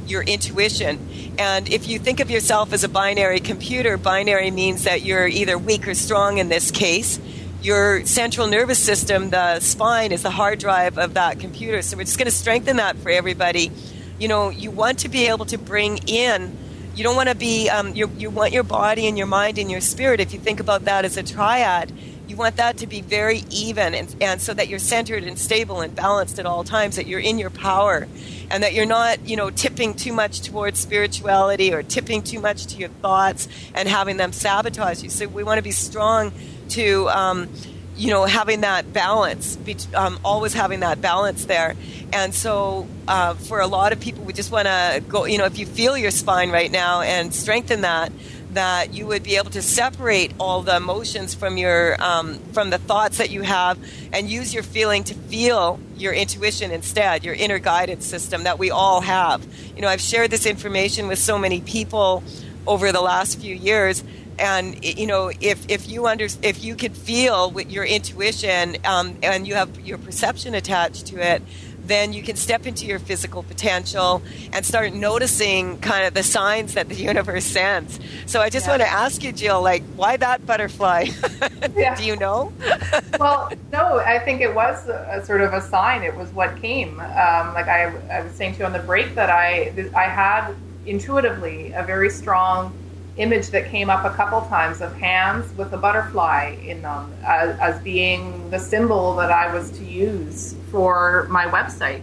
your intuition. And if you think of yourself as a binary computer, binary means that you're either weak or strong in this case. Your central nervous system, the spine, is the hard drive of that computer. So we're just going to strengthen that for everybody. You know, you want to be able to bring in, you don't want to be, um, you, you want your body and your mind and your spirit, if you think about that as a triad, you want that to be very even, and, and so that you're centered and stable and balanced at all times, that you're in your power, and that you're not, you know, tipping too much towards spirituality or tipping too much to your thoughts and having them sabotage you. So we want to be strong to, um, you know, having that balance, be, um, always having that balance there. And so uh, for a lot of people, we just want to go, you know, if you feel your spine right now and strengthen that, that you would be able to separate all the emotions from your um, from the thoughts that you have, and use your feeling to feel your intuition instead, your inner guidance system that we all have. You know, I've shared this information with so many people over the last few years, and you know, if if you under if you could feel with your intuition um, and you have your perception attached to it, then you can step into your physical potential and start noticing kind of the signs that the universe sends. So I just yeah. want to ask you, Jill, like, why that butterfly? Yeah. Do you know? Well, no, I think it was a, a sort of a sign. It was what came. Um, like I, I was saying to you on the break, that I, I had intuitively a very strong image that came up a couple times of hands with a butterfly in them as, as being the symbol that I was to use for my website.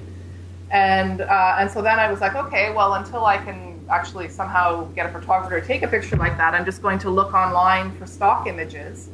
And uh, and so then I was like, okay, well, until I can actually somehow get a photographer to take a picture like that, I'm just going to look online for stock images.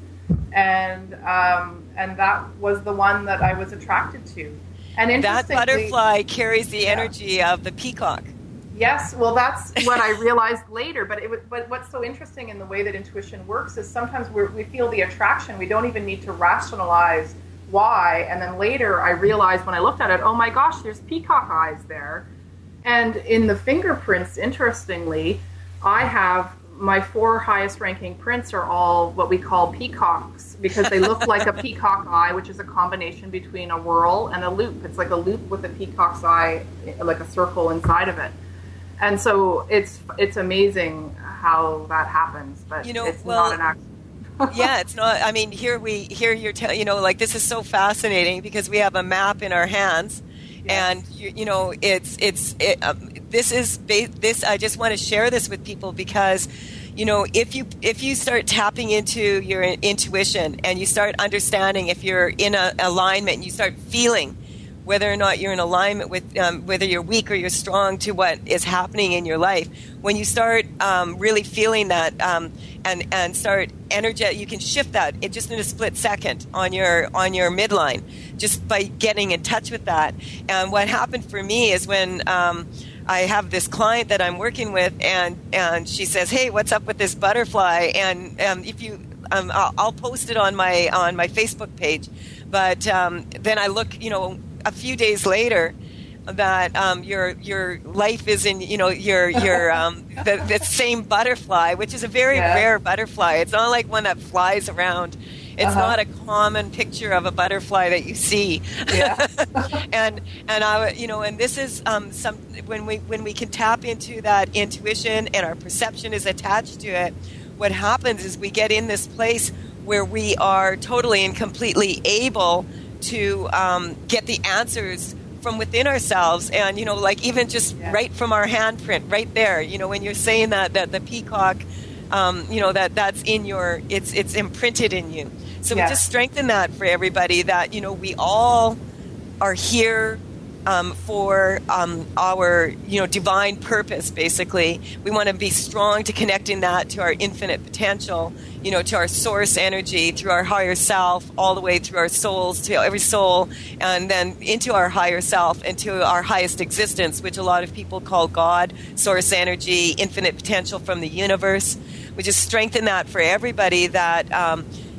And um, and that was the one that I was attracted to. And that butterfly carries the energy yeah. of the peacock. Yes, well, that's what I realized later. But it was, but what's so interesting in the way that intuition works is sometimes we're, we feel the attraction. We don't even need to rationalize why. And then later I realized when I looked at it, oh my gosh, there's peacock eyes there. And in the fingerprints, interestingly, I have my four highest ranking prints are all what we call peacocks, because they look like a peacock eye, which is a combination between a whirl and a loop. It's like a loop with a peacock's eye, like a circle inside of it. And so it's it's amazing how that happens, but you know, it's well, not an accident. Yeah, it's not. I mean, here we here you're telling, you know, like, this is so fascinating because we have a map in our hands, yes. and you, you know, it's it's it, um, this is this. I just want to share this with people because, you know, if you if you start tapping into your intuition and you start understanding if you're in a alignment and you start feeling whether or not you're in alignment with, um, whether you're weak or you're strong to what is happening in your life. When you start um, really feeling that um, and and start energetic, you can shift that it just in a split second on your on your midline, just by getting in touch with that. And what happened for me is when um, I have this client that I'm working with, and and she says, "Hey, what's up with this butterfly?" And um, if you um, I'll, I'll post it on my on my Facebook page, but um, then I look, you know, a few days later, that um, your your life is in, you know, your your um, the, the same butterfly, which is a very yeah. rare butterfly. It's not like one that flies around. It's uh-huh. not a common picture of a butterfly that you see. Yeah. and and I, you know, and this is um, some when we when we can tap into that intuition and our perception is attached to it. What happens is we get in this place where we are totally and completely able to um, get the answers from within ourselves, and you know, like even just yeah. right from our handprint, right there. You know, when you're saying that that the peacock, um, you know, that that's in your, it's it's imprinted in you. So yeah. we just strengthen that for everybody. That, you know, we all are here um, for um, our, you know, divine purpose. Basically, we want to be strong to connecting that to our infinite potential. You know, to our source energy, through our higher self, all the way through our souls, to every soul, and then into our higher self, and to our highest existence, which a lot of people call God, source energy, infinite potential from the universe. We just strengthen that for everybody, that, um,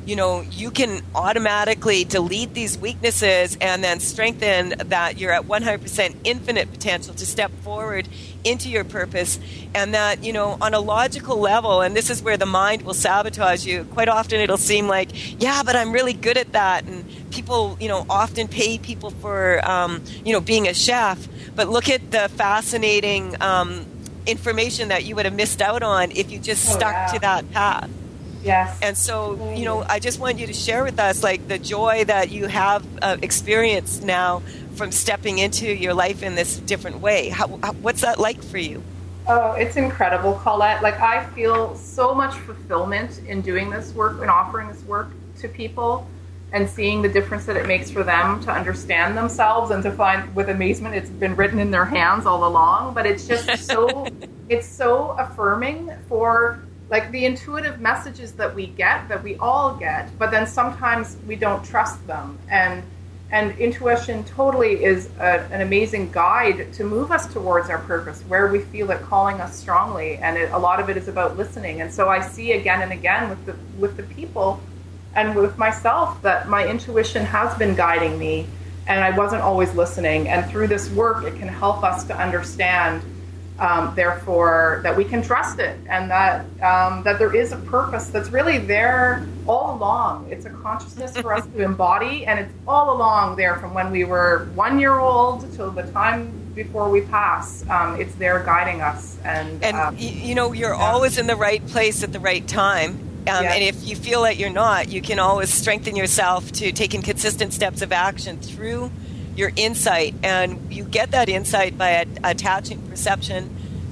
you know, you can automatically delete these weaknesses and then strengthen that you're at one hundred percent infinite potential to step forward into your purpose. And that, you know, on a logical level, and this is where the mind will sabotage you, quite often it'll seem like, yeah, but I'm really good at that. And people, you know, often pay people for, um, you know, being a chef. But look at the fascinating um, information that you would have missed out on if you just oh, stuck yeah. to that path. Yes. And so, you know, I just want you to share with us, like, the joy that you have uh, experienced now from stepping into your life in this different way. How, how, what's that like for you? Oh, it's incredible, Colette. Like, I feel so much fulfillment in doing this work and offering this work to people and seeing the difference that it makes for them to understand themselves and to find, with amazement, it's been written in their hands all along. But it's just so, it's so affirming for, like, the intuitive messages that we get, that we all get, but then sometimes we don't trust them. And and intuition totally is a, an amazing guide to move us towards our purpose, where we feel it calling us strongly. And it, a lot of it is about listening. And so I see again and again with the with the people and with myself that my intuition has been guiding me, and I wasn't always listening. And through this work, it can help us to understand Um, therefore, that we can trust it, and that um, that there is a purpose that's really there all along. It's a consciousness for us to embody, and it's all along there from when we were one year old till the time before we pass. Um, it's there guiding us. And, and um, you, you know, you're yeah. always in the right place at the right time. Um, yes. And if you feel that you're not, you can always strengthen yourself to taking consistent steps of action through your insight, and you get that insight by a- attaching perception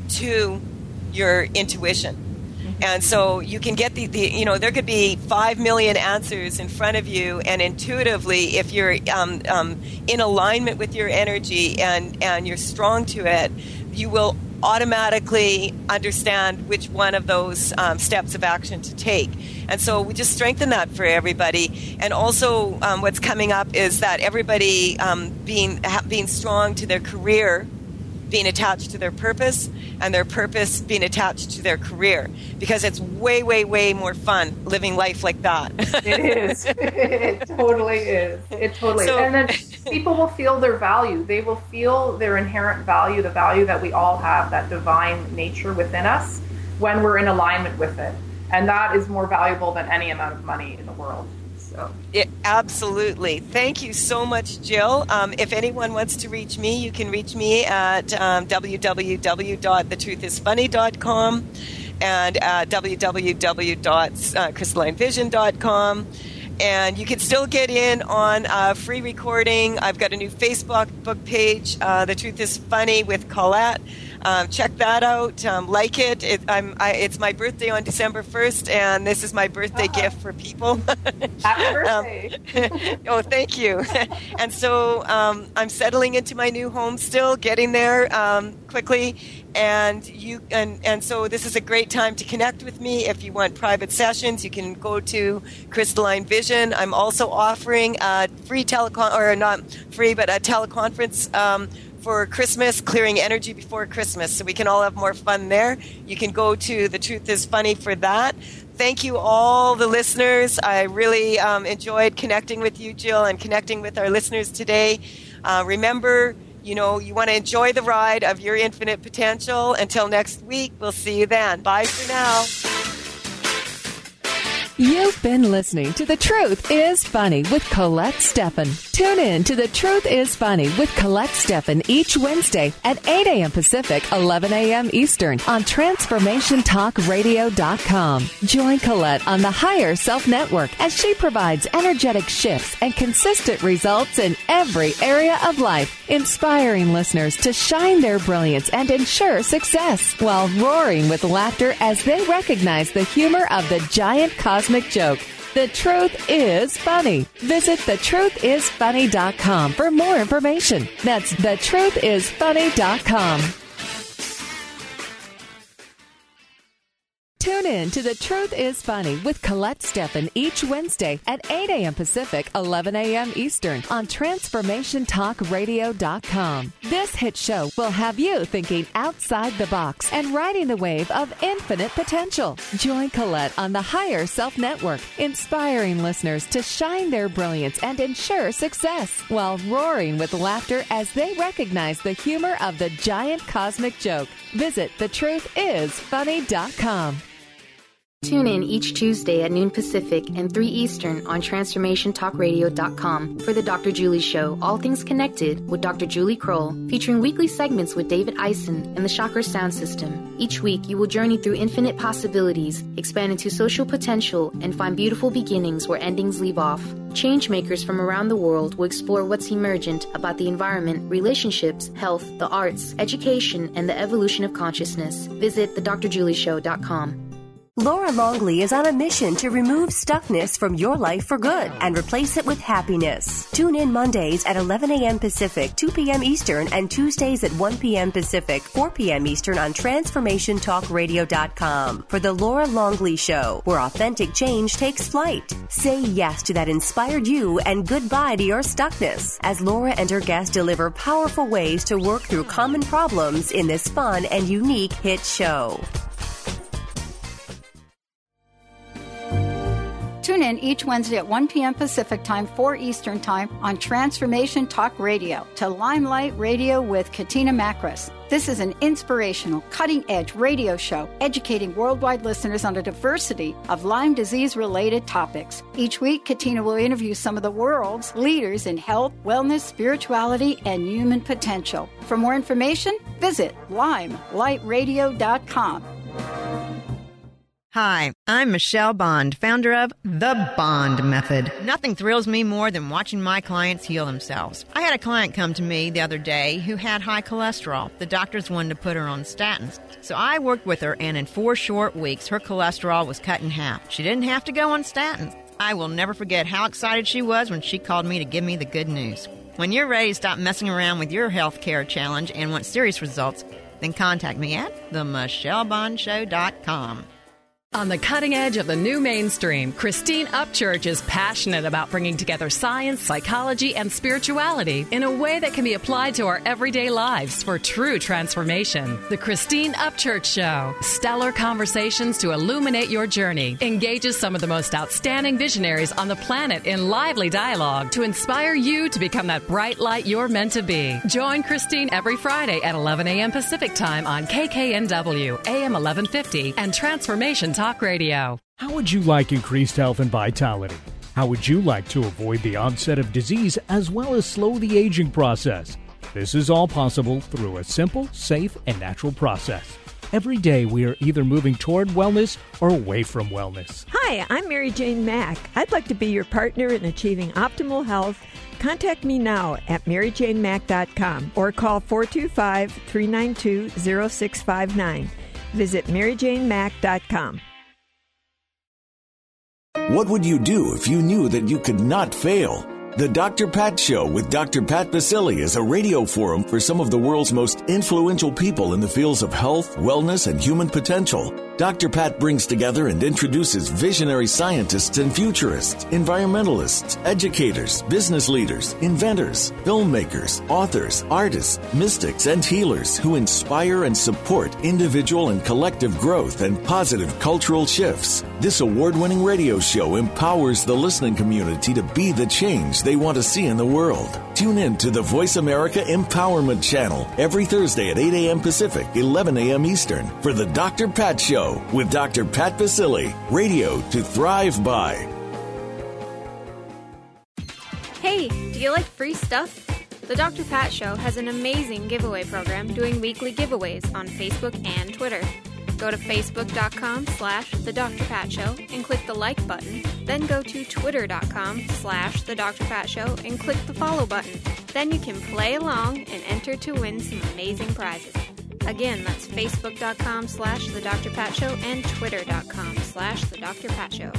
to your intuition. Mm-hmm. And so you can get the, the, you know, there could be five million answers in front of you, and intuitively, if you're um, um, in alignment with your energy and, and you're strong to it, you will automatically understand which one of those um, steps of action to take. And so we just strengthen that for everybody. And also um, what's coming up is that everybody um, being ha- being strong to their career, being attached to their purpose, and their purpose being attached to their career, because it's way, way, way more fun living life like that. It is. It totally is. It totally So, is. And then people will feel their value. They will feel their inherent value, the value that we all have, that divine nature within us, when we're in alignment with it. And that is more valuable than any amount of money in the world. So. It, absolutely. Thank you so much, Jill. Um, if anyone wants to reach me, you can reach me at um, w w w dot the truth is funny dot com and at w w w dot crystalline vision dot com. And you can still get in on a free recording. I've got a new Facebook book page, uh, The Truth is Funny with Colette. Um, check that out. Um, like it. it I'm, I, it's my birthday on December first, and this is my birthday uh-huh. gift for people. Happy birthday. um, oh, thank you. And so um, I'm settling into my new home still, getting there um, quickly. And you and, and so this is a great time to connect with me. If you want private sessions, you can go to Crystalline Vision. I'm also offering a free telecon, or not free, but a teleconference um, for Christmas, clearing energy before Christmas, so we can all have more fun there. You can go to The Truth is Funny for that. Thank you, all the listeners. I really um, enjoyed connecting with you, Jill, and connecting with our listeners today. Uh, remember, you know, you want to enjoy the ride of your infinite potential. Until next week, we'll see you then. Bye for now. You've been listening to The Truth is Funny with Colette Steffen. Tune in to The Truth is Funny with Colette Steffen each Wednesday at eight a.m. Pacific, eleven a.m. Eastern on transformation talk radio dot com. Join Colette on the Higher Self Network as she provides energetic shifts and consistent results in every area of life, inspiring listeners to shine their brilliance and ensure success while roaring with laughter as they recognize the humor of the giant cosmic joke. The Truth is Funny. Visit the truth is funny dot com for more information. That's the truth is funny dot com. Tune in to The Truth is Funny with Colette Steffen each Wednesday at eight a.m. Pacific, eleven a.m. Eastern on Transformation Talk Radio dot com. This hit show will have you thinking outside the box and riding the wave of infinite potential. Join Colette on the Higher Self Network, inspiring listeners to shine their brilliance and ensure success while roaring with laughter as they recognize the humor of the giant cosmic joke. Visit the truth is funny dot com. Tune in each Tuesday at noon Pacific and three Eastern on Transformation Talk Radio dot com for the Doctor Julie Show, All Things Connected with Doctor Julie Kroll, featuring weekly segments with David Eisen and the Chakra Sound System. Each week, you will journey through infinite possibilities, expand into social potential, and find beautiful beginnings where endings leave off. Changemakers from around the world will explore what's emergent about the environment, relationships, health, the arts, education, and the evolution of consciousness. Visit the Dr Julie Show dot com. Laura Longley is on a mission to remove stuckness from your life for good and replace it with happiness. Tune in Mondays at eleven a.m. Pacific, two p.m. Eastern, and Tuesdays at one p.m. Pacific, four p.m. Eastern on Transformation Talk Radio dot com for The Laura Longley Show, where authentic change takes flight. Say yes to that inspired you and goodbye to your stuckness as Laura and her guests deliver powerful ways to work through common problems in this fun and unique hit show. Tune in each Wednesday at one p.m. Pacific Time, four Eastern Time on Transformation Talk Radio to Limelight Radio with Katina Makris. This is an inspirational, cutting-edge radio show educating worldwide listeners on a diversity of Lyme disease-related topics. Each week, Katina will interview some of the world's leaders in health, wellness, spirituality, and human potential. For more information, visit limelight radio dot com. Hi, I'm Michelle Bond, founder of The Bond Method. Nothing thrills me more than watching my clients heal themselves. I had a client come to me the other day who had high cholesterol. The doctors wanted to put her on statins. So I worked with her, and in four short weeks, her cholesterol was cut in half. She didn't have to go on statins. I will never forget how excited she was when she called me to give me the good news. When you're ready to stop messing around with your health care challenge and want serious results, then contact me at the michelle bond show dot com. On the cutting edge of the new mainstream, Christine Upchurch is passionate about bringing together science, psychology, and spirituality in a way that can be applied to our everyday lives for true transformation. The Christine Upchurch Show, stellar conversations to illuminate your journey, engages some of the most outstanding visionaries on the planet in lively dialogue to inspire you to become that bright light you're meant to be. Join Christine every Friday at eleven a.m. Pacific Time on K K N W, A M eleven fifty, and Transformation Talk Radio. How would you like increased health and vitality? How would you like to avoid the onset of disease as well as slow the aging process? This is all possible through a simple, safe, and natural process. Every day we are either moving toward wellness or away from wellness. Hi, I'm Mary Jane Mack. I'd like to be your partner in achieving optimal health. Contact me now at mary jane mack dot com or call four two five, three nine two, zero six five nine. Visit mary jane mack dot com. What would you do if you knew that you could not fail? The Doctor Pat Show with Doctor Pat Baccili is a radio forum for some of the world's most influential people in the fields of health, wellness, and human potential. Doctor Pat brings together and introduces visionary scientists and futurists, environmentalists, educators, business leaders, inventors, filmmakers, authors, artists, mystics, and healers who inspire and support individual and collective growth and positive cultural shifts. This award-winning radio show empowers the listening community to be the change they want to see in the world. Tune in to the Voice America Empowerment Channel every Thursday at eight a.m. Pacific, eleven a.m. Eastern for the Doctor Pat Show with Doctor Pat Baccili, radio to thrive by. Hey, do you like free stuff? The Doctor Pat Show has an amazing giveaway program doing weekly giveaways on Facebook and Twitter. Go to facebook.com slash The Doctor Pat Show and click the like button. Then go to twitter.com slash The Doctor Pat Show and click the follow button. Then you can play along and enter to win some amazing prizes. Again, that's facebook.com slash The Doctor Pat Show and twitter.com slash The Doctor Pat Show.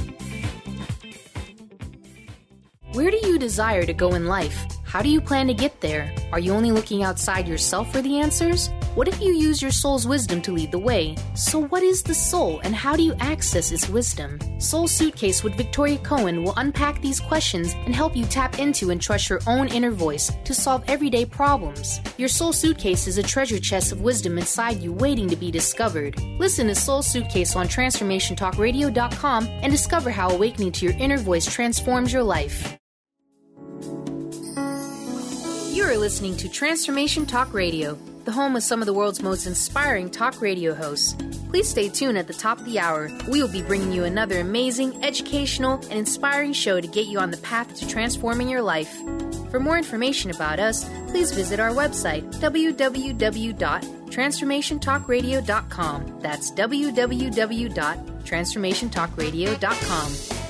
Where do you desire to go in life? How do you plan to get there? Are you only looking outside yourself for the answers? What if you use your soul's wisdom to lead the way? So what is the soul and how do you access its wisdom? Soul Suitcase with Victoria Cohen will unpack these questions and help you tap into and trust your own inner voice to solve everyday problems. Your Soul Suitcase is a treasure chest of wisdom inside you waiting to be discovered. Listen to Soul Suitcase on transformation talk radio dot com and discover how awakening to your inner voice transforms your life. You are listening to Transformation Talk Radio, the home of some of the world's most inspiring talk radio hosts. Please stay tuned at the top of the hour. We will be bringing you another amazing, educational, and inspiring show to get you on the path to transforming your life. For more information about us, please visit our website, w w w dot transformation talk radio dot com. That's w w w dot transformation talk radio dot com.